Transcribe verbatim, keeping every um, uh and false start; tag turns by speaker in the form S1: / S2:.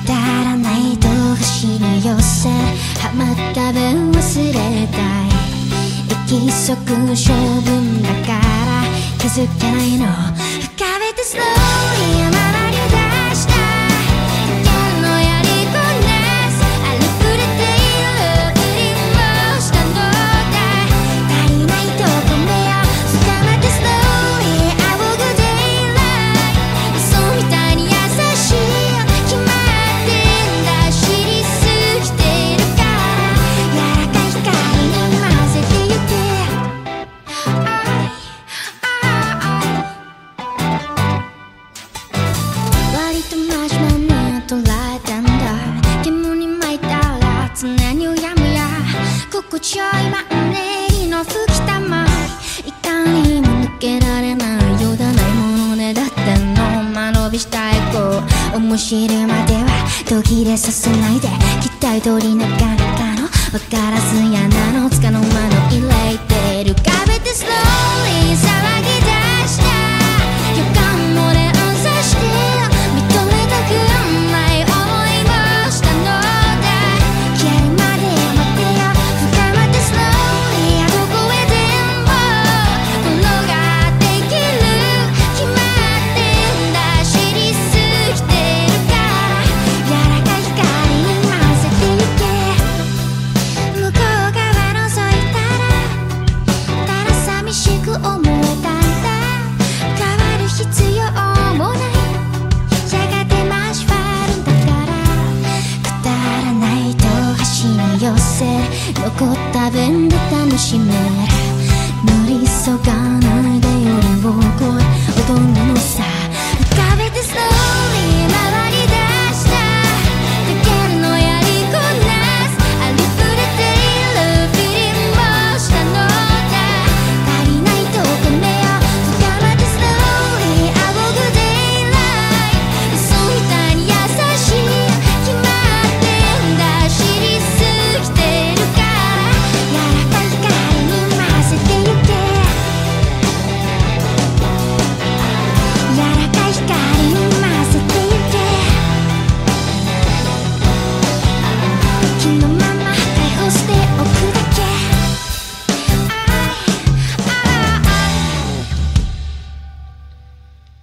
S1: だらないと走り寄せハマった分忘れたい不規則性分だから気づけないの深めて slowly 回り出した時のやりこなすありふれているふりもしたのだ足りないとこめよ深めて slowly I will go daylight 嘘みたいに優しい決まってんだ知りすぎてるから柔らかい光に混ぜてゆけ割と真面目に捉えたんだ煙に巻いたら常にうやむや心地よいマンネリの吹きたまいかにも抜けられないようだないものねだっての間延びしたい子面白いまでは途切れさせないで期待通りなかなかのわからずやなのつかの間の入れてる壁で slowly 騒ぎ出した予感も連鎖して認めたくない思いもしたのだ消えるまで待ってよ深まって slowly どこへでも転がっていける決まってんだ知りすぎてるから柔らかい光に混ぜてゆけ向こう側覗いたらただ寂しく思えたんだ変わる必要もないやがて交わるんだからくだらないと走り寄せ残った分で楽しめる無理急がないでよりを超え踊るのさ